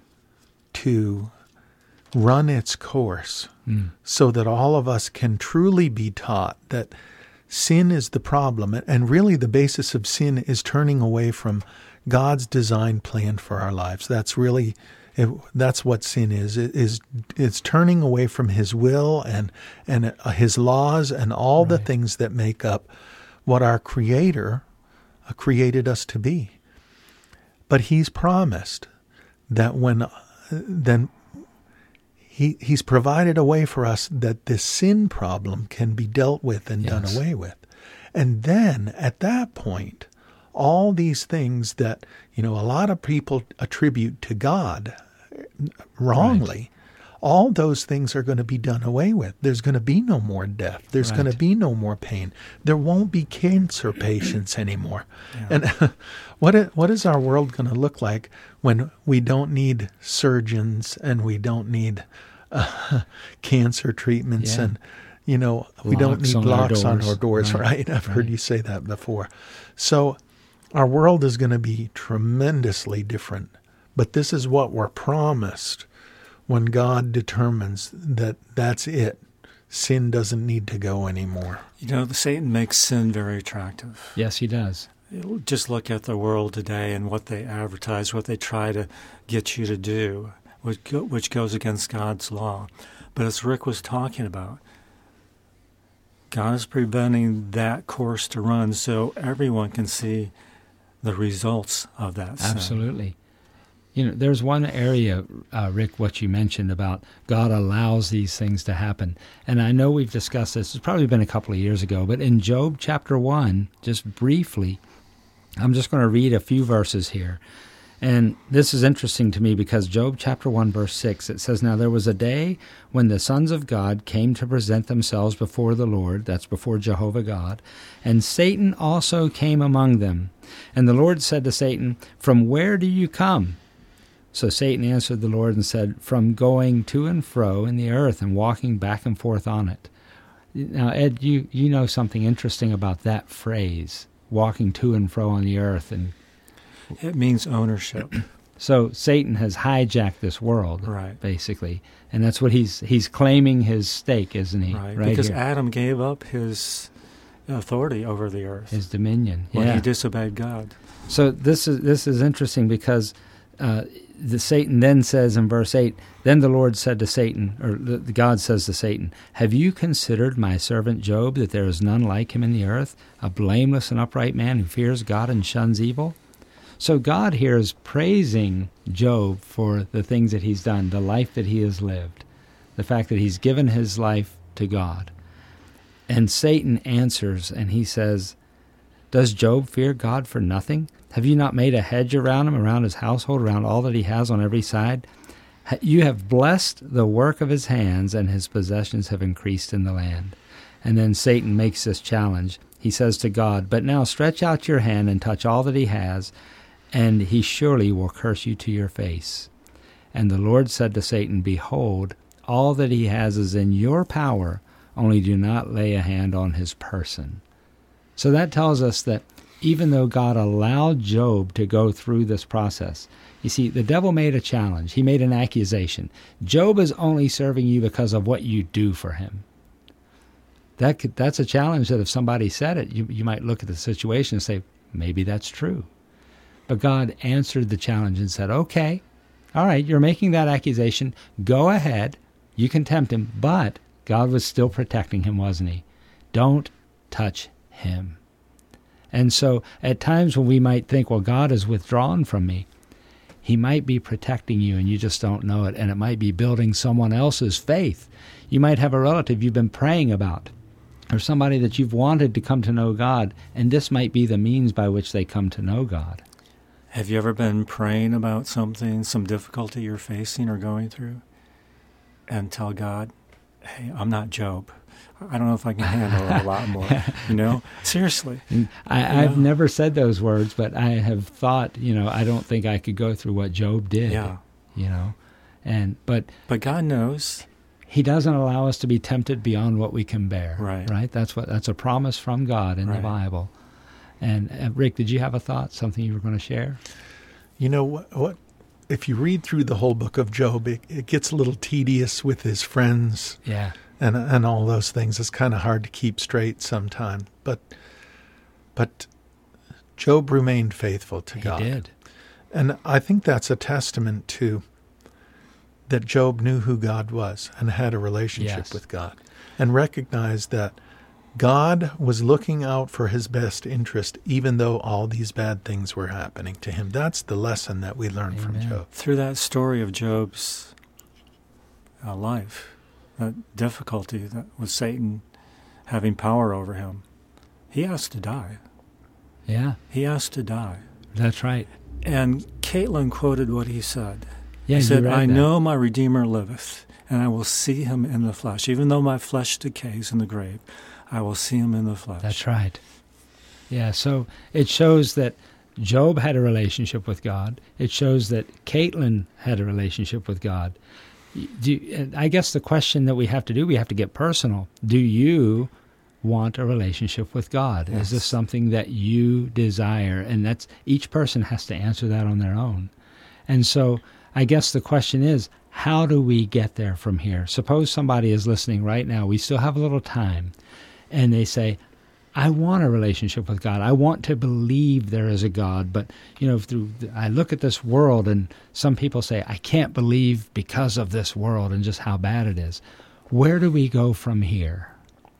A: to run its course mm. so that all of us can truly be taught that sin is the problem. And really the basis of sin is turning away from God's design plan for our lives. That's really, it, that's what sin is. It is it's turning away from His will and, and His laws and all right. the things that make up what our Creator uh, created us to be. But He's promised that when uh, then he He's provided a way for us that this sin problem can be dealt with and yes. done away with. And then at that point, all these things that, you know, a lot of people attribute to God wrongly, right. all those things are going to be done away with. There's going to be no more death. There's right. going to be no more pain. There won't be cancer patients anymore. Yeah. And what is, what is our world going to look like when we don't need surgeons and we don't need uh, cancer treatments yeah. and, you know, we locks don't need on locks on our doors, right? right? I've right. heard you say that before. So our world is going to be tremendously different. But this is what we're promised when God determines that that's it. Sin doesn't need to go anymore.
C: You know, Satan makes sin very attractive.
B: Yes, he does.
C: Just look at the world today and what they advertise, what they try to get you to do, which, go, which goes against God's law. But as Rick was talking about, God is preventing that course to run so everyone can see the results of that sin.
B: Absolutely. You know, there's one area, uh, Rick, what you mentioned about God allows these things to happen. And I know we've discussed this. It's probably been a couple of years ago. But in Job chapter one, just briefly, I'm just going to read a few verses here. And this is interesting to me because Job chapter one, verse six, it says, "Now there was a day when the sons of God came to present themselves before the Lord," that's before Jehovah God, "and Satan also came among them. And the Lord said to Satan, 'From where do you come?' So Satan answered the Lord and said, 'From going to and fro in the earth and walking back and forth on it.'" Now, Ed, you, you know something interesting about that phrase, walking to and fro on the earth. And
C: it means ownership.
B: So Satan has hijacked this world,
C: right.
B: basically. And that's what he's he's claiming his stake, isn't he?
C: Right,
B: right
C: because
B: here.
C: Adam gave up his authority over the earth.
B: His dominion,
C: when
B: yeah.
C: he disobeyed God.
B: So this is this is interesting because uh, the Satan then says in verse eight, "Then the Lord said to Satan," or the, the God says to Satan, "Have you considered my servant Job, that there is none like him in the earth, a blameless and upright man who fears God and shuns evil?" So God here is praising Job for the things that he's done, the life that he has lived, the fact that he's given his life to God. And Satan answers and he says, "Does Job fear God for nothing? Have you not made a hedge around him, around his household, around all that he has on every side? You have blessed the work of his hands, and his possessions have increased in the land." And then Satan makes this challenge. He says to God, "But now stretch out your hand and touch all that he has, and he surely will curse you to your face." And the Lord said to Satan, "Behold, all that he has is in your power, only do not lay a hand on his person." So that tells us that even though God allowed Job to go through this process, you see, the devil made a challenge. He made an accusation. Job is only serving you because of what you do for him. That could, that's a challenge that if somebody said it, you, you might look at the situation and say, maybe that's true. But God answered the challenge and said, okay, all right, you're making that accusation. Go ahead. You can tempt him. But God was still protecting him, wasn't he? Don't touch him. And so at times when we might think, well, God is withdrawn from me, he might be protecting you and you just don't know it. And it might be building someone else's faith. You might have a relative you've been praying about, or somebody that you've wanted to come to know God, and this might be the means by which they come to know God.
C: Have you ever been praying about something, some difficulty you're facing or going through, and tell God, hey, I'm not Job. I don't know if I can handle a lot more, you know? Seriously.
B: I, I've know? never said those words, but I have thought, you know, I don't think I could go through what Job did,
C: yeah.
B: you know? And but
C: But God knows.
B: He doesn't allow us to be tempted beyond what we can bear,
C: right?
B: Right? That's what that's a promise from God in right. the Bible. And uh, Rick, did you have a thought, something you were going to share?
A: You know what? what if you read through the whole book of Job, it, it gets a little tedious with his friends,
B: yeah,
A: and and all those things. It's kind of hard to keep straight sometimes. But but Job remained faithful to
B: he
A: God.
B: He did,
A: and I think that's a testament to that Job knew who God was and had a relationship
B: yes.
A: with God, and recognized that God was looking out for his best interest, even though all these bad things were happening to him. That's the lesson that we learn
B: Amen.
A: from Job.
C: Through that story of Job's uh, life, that difficulty that was Satan having power over him, he asked to die.
B: Yeah.
C: He asked to die.
B: That's right.
C: And Caitlin quoted what he said.
B: Yeah,
C: he said, I
B: that.
C: know my Redeemer liveth, and I will see him in the flesh. Even though my flesh decays in the grave, I will see him in the flesh.
B: That's right. Yeah, so it shows that Job had a relationship with God. It shows that Caitlin had a relationship with God. Do, I guess the question that we have to do, we have to get personal. Do you want a relationship with God?
C: Yes.
B: Is this something that you desire? And that's each person has to answer that on their own. And so I guess the question is, how do we get there from here? Suppose somebody is listening right now. We still have a little time. And they say, I want a relationship with God. I want to believe there is a God. But, you know, through I look at this world, and some people say, I can't believe because of this world and just how bad it is. Where do we go from here?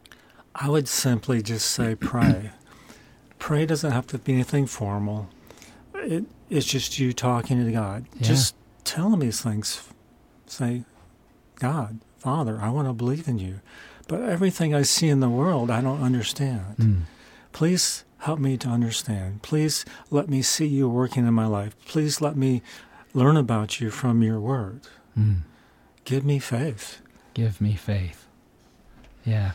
C: I would simply just say pray. Pray doesn't have to be anything formal. It, it's just you talking to God.
B: Yeah.
C: Just tell him these things. Say, God, Father, I want to believe in you. But everything I see in the world, I don't understand.
B: Mm.
C: Please help me to understand. Please let me see you working in my life. Please let me learn about you from your word.
B: Mm.
C: Give me faith.
B: Give me faith. Yeah.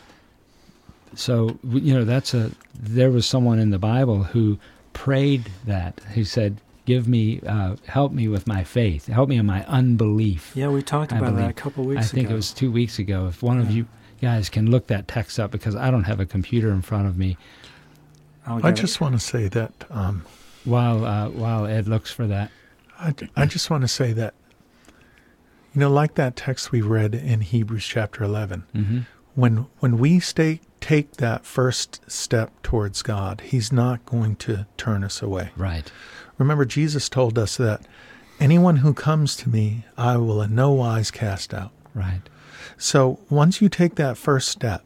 B: So, you know, that's a, there was someone in the Bible who prayed that, who said, give me, uh, help me with my faith. Help me in my unbelief.
C: Yeah, we talked
B: I
C: about
B: believe.
C: that a couple of weeks
B: I
C: ago.
B: think it was two weeks ago. If one
C: yeah.
B: of you guys can look that text up, because I don't have a computer in front of me.
A: I just it. want to say that um,
B: while uh, while Ed looks for that,
A: I, I just want to say that, you know, like that text we read in Hebrews chapter eleven,
B: mm-hmm.
A: when when we stay, take that first step towards God, he's not going to turn us away.
B: Right.
A: Remember, Jesus told us that anyone who comes to me, I will in no wise cast out.
B: Right.
A: So once you take that first step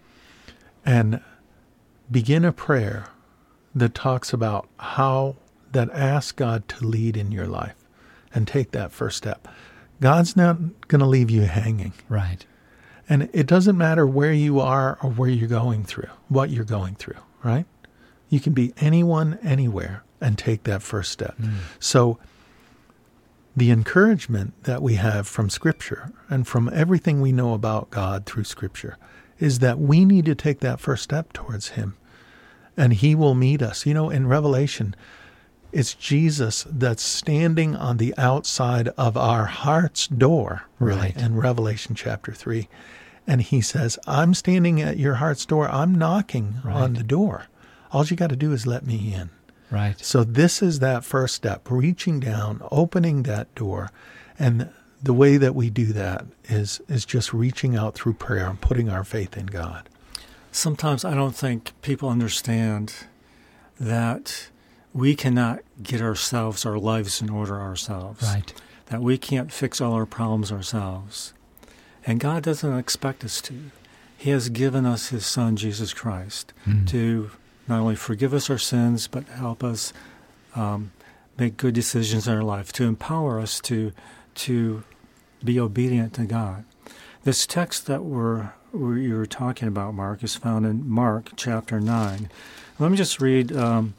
A: and begin a prayer that talks about how, that asks God to lead in your life and take that first step, God's not going to leave you hanging.
B: Right.
A: And it doesn't matter where you are or where you're going through, what you're going through, right? You can be anyone, anywhere, and take that first step.
B: Mm.
A: So the encouragement that we have from Scripture and from everything we know about God through Scripture is that we need to take that first step towards Him, and He will meet us. You know, in Revelation, it's Jesus that's standing on the outside of our heart's door, really,
B: Right.
A: in Revelation chapter three. And He says, I'm standing at your heart's door. I'm knocking
B: Right.
A: on the door. All you got to do is let me in.
B: Right.
A: So this is that first step, reaching down, opening that door. And the way that we do that is is just reaching out through prayer and putting our faith in God.
C: Sometimes I don't think people understand that we cannot get ourselves, our lives in order ourselves.
B: Right.
C: That we can't fix all our problems ourselves. And God doesn't expect us to. He has given us His Son, Jesus Christ,
B: Mm.
C: to not only forgive us our sins, but help us um, make good decisions in our life, to empower us to to be obedient to God. This text that we're, we're you were talking about, Mark, is found in Mark chapter nine. Let me just read um,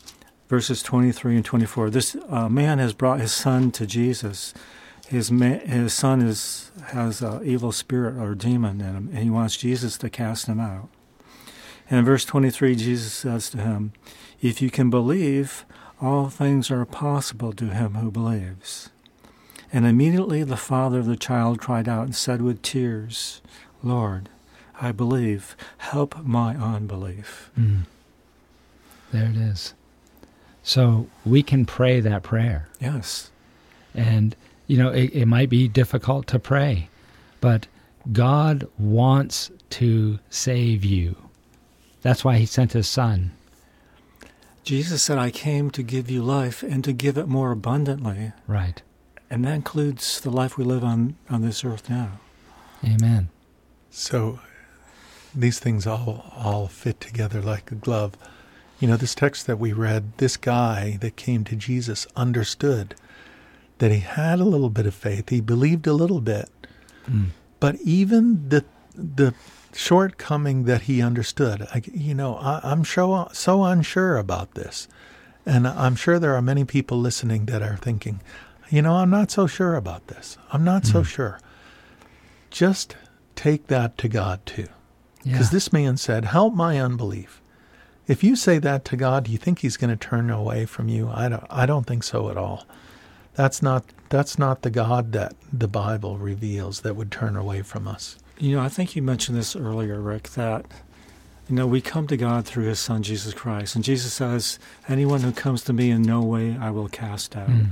C: verses twenty-three and twenty-four. This uh, man has brought his son to Jesus. His ma- his son is has an evil spirit or demon in him, and he wants Jesus to cast him out. And in verse twenty-three, Jesus says to him, "If you can believe, all things are possible to him who believes." And immediately the father of the child cried out and said with tears, "Lord, I believe, help my unbelief."
B: Mm. There it is. So we can pray that prayer.
C: Yes.
B: And, you know, it, it might be difficult to pray, but God wants to save you. That's why he sent his son.
C: Jesus said, "I came to give you life and to give it more abundantly."
B: Right.
C: And that includes the life we live on, on this earth now.
B: Amen.
A: So these things all all fit together like a glove. You know, this text that we read, this guy that came to Jesus understood that he had a little bit of faith. He believed a little bit. Mm. But even the the shortcoming that he understood, I, you know, I, I'm so, so unsure about this. And I'm sure there are many people listening that are thinking, you know, I'm not so sure about this. I'm not mm. so sure. Just take that to God too. Because yeah. this man said, "Help my unbelief." If you say that to God, do you think he's going to turn away from you? I don't, I don't think so at all. That's not that's not the God that the Bible reveals that would turn away from us.
C: You know, I think you mentioned this earlier, Rick, that, you know, we come to God through his son, Jesus Christ. And Jesus says, "Anyone who comes to me in no way I will cast out." Mm.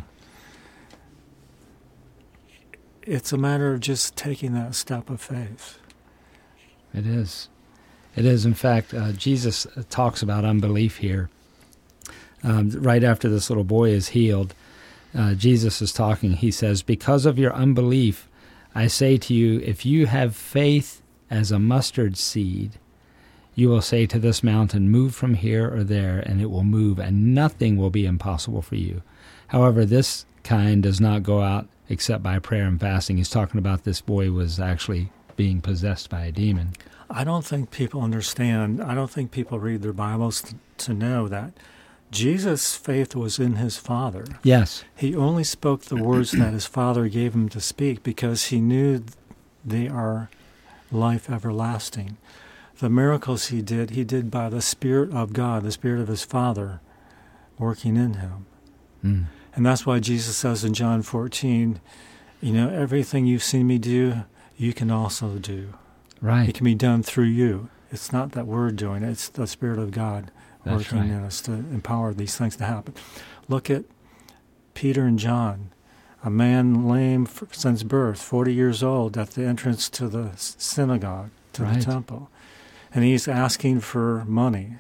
C: It's a matter of just taking that step of faith.
B: It is. It is. In fact, uh, Jesus talks about unbelief here. Um, right after this little boy is healed, uh, Jesus is talking. He says, "Because of your unbelief, I say to you, if you have faith as a mustard seed, you will say to this mountain, 'Move from here or there,' and it will move, and nothing will be impossible for you. However, this kind does not go out except by prayer and fasting." He's talking about this boy was actually being possessed by a demon.
C: I don't think people understand, I don't think people read their Bibles to, to know that Jesus' faith was in his Father.
B: Yes.
C: He only spoke the words that his Father gave him to speak because he knew they are life everlasting. The miracles he did, he did by the Spirit of God, the Spirit of his Father working in him. Mm. And that's why Jesus says in John fourteen, you know, everything you've seen me do, you can also do.
B: Right.
C: It can be done through you. It's not that we're doing it. It's the Spirit of God
B: That's
C: working
B: right.
C: in us to empower these things to happen. Look at Peter and John, a man lame since birth, forty years old, at the entrance to the synagogue, to
B: right.
C: the temple. And he's asking for money.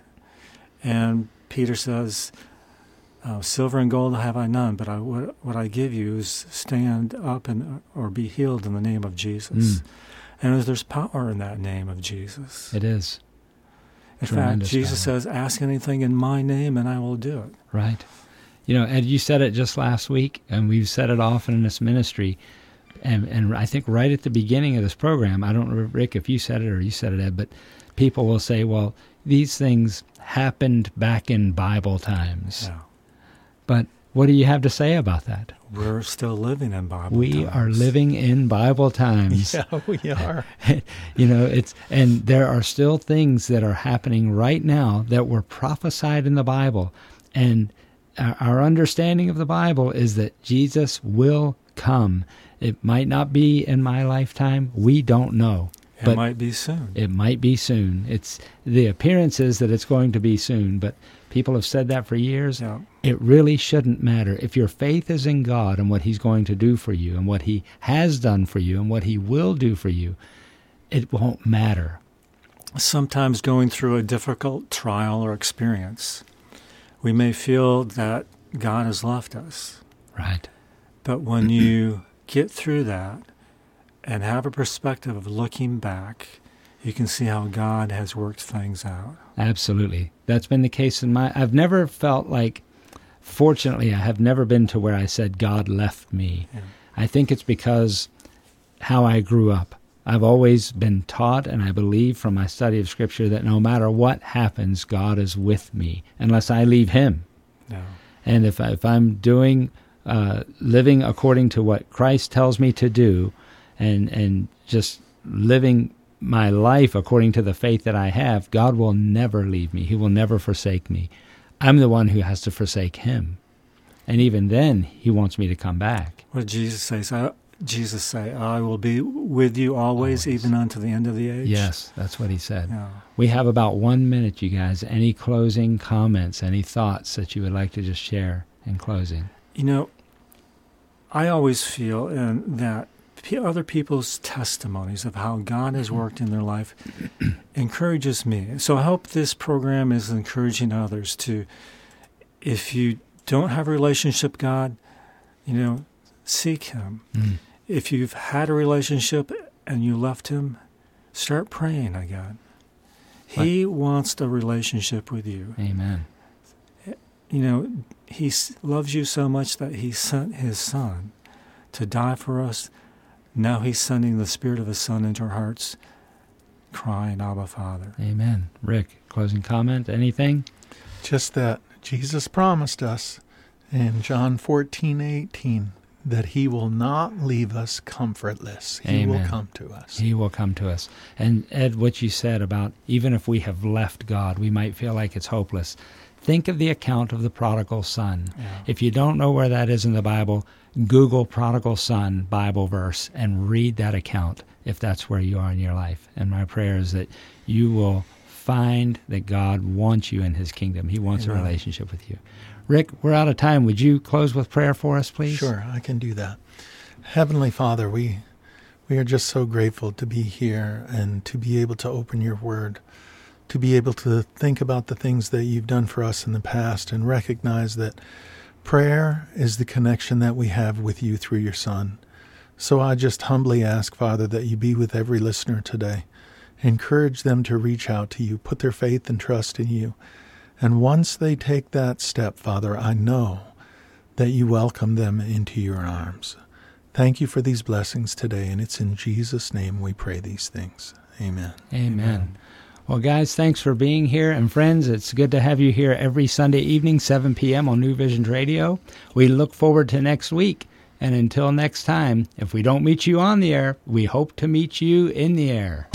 C: And Peter says, uh, "Silver and gold have I none, but I, what, what I give you is stand up and or be healed in the name of Jesus." Mm. And there's power in that name of Jesus.
B: It is.
C: In fact, Jesus power. says, "Ask anything in my name and I will do it."
B: Right. You know, Ed, you said it just last week, and we've said it often in this ministry. And, and I think right at the beginning of this program, I don't know, Rick, if you said it or you said it, Ed, but people will say, well, these things happened back in Bible times.
C: Yeah.
B: But what do you have to say about that?
C: We're still living in Bible
B: we
C: times.
B: We are living in Bible times.
A: Yeah, we are.
B: You know, it's and there are still things that are happening right now that were prophesied in the Bible. And our, our understanding of the Bible is that Jesus will come. It might not be in my lifetime. We don't know.
C: It
B: but
C: might be soon.
B: It might be soon. It's the appearance is that it's going to be soon, but people have said that for years.
C: Yeah.
B: It really shouldn't matter. If your faith is in God and what he's going to do for you and what he has done for you and what he will do for you, it won't matter.
C: Sometimes going through a difficult trial or experience, we may feel that God has left us.
B: Right.
C: But when you get through that and have a perspective of looking back, you can see how God has worked things out.
B: Absolutely. That's been the case in my... I've never felt like... Fortunately, I have never been to where I said, God left me. Yeah. I think it's because how I grew up. I've always been taught, and I believe from my study of Scripture, that no matter what happens, God is with me, unless I leave him.
C: No.
B: And if, I, if I'm doing, uh, living according to what Christ tells me to do, and and just living my life according to the faith that I have, God will never leave me. He will never forsake me. I'm the one who has to forsake him. And even then, he wants me to come back.
C: What did Jesus say? So, Jesus say, I will be with you always, always, even unto the end of the age?
B: Yes, that's what he said.
C: Yeah.
B: We have about one minute, you guys. Any closing comments, any thoughts that you would like to just share in closing?
C: You know, I always feel uh, that other people's testimonies of how God has worked in their life encourages me. So I hope this program is encouraging others to, if you don't have a relationship with God, you know, seek him. Mm. If you've had a relationship and you left him, start praying to God. He what? wants a relationship with you.
B: Amen.
C: You know, he loves you so much that he sent his son to die for us. Now he's sending the Spirit of his Son into our hearts, crying, Abba, Father.
B: Amen. Rick, closing comment, anything?
A: Just that Jesus promised us in John fourteen eighteen that he will not leave us comfortless. He
B: Amen.
A: will come to us.
B: He will come to us. And Ed, what you said about even if we have left God, we might feel like it's hopeless. Think of the account of the prodigal son. Yeah. If you don't know where that is in the Bible, Google prodigal son Bible verse and read that account if that's where you are in your life. And my prayer is that you will find that God wants you in his kingdom. He wants Amen. a relationship with you. Rick, we're out of time. Would you close with prayer for us, please?
A: Sure, I can do that. Heavenly Father, we we are just so grateful to be here and to be able to open your word, to be able to think about the things that you've done for us in the past and recognize that prayer is the connection that we have with you through your Son. So I just humbly ask, Father, that you be with every listener today. Encourage them to reach out to you, put their faith and trust in you. And once they take that step, Father, I know that you welcome them into your arms. Thank you for these blessings today, and it's in Jesus' name we pray these things. Amen.
B: Amen. Amen. Well, guys, thanks for being here. And friends, it's good to have you here every Sunday evening, seven p.m. on New Visions Radio. We look forward to next week. And until next time, if we don't meet you on the air, we hope to meet you in the air.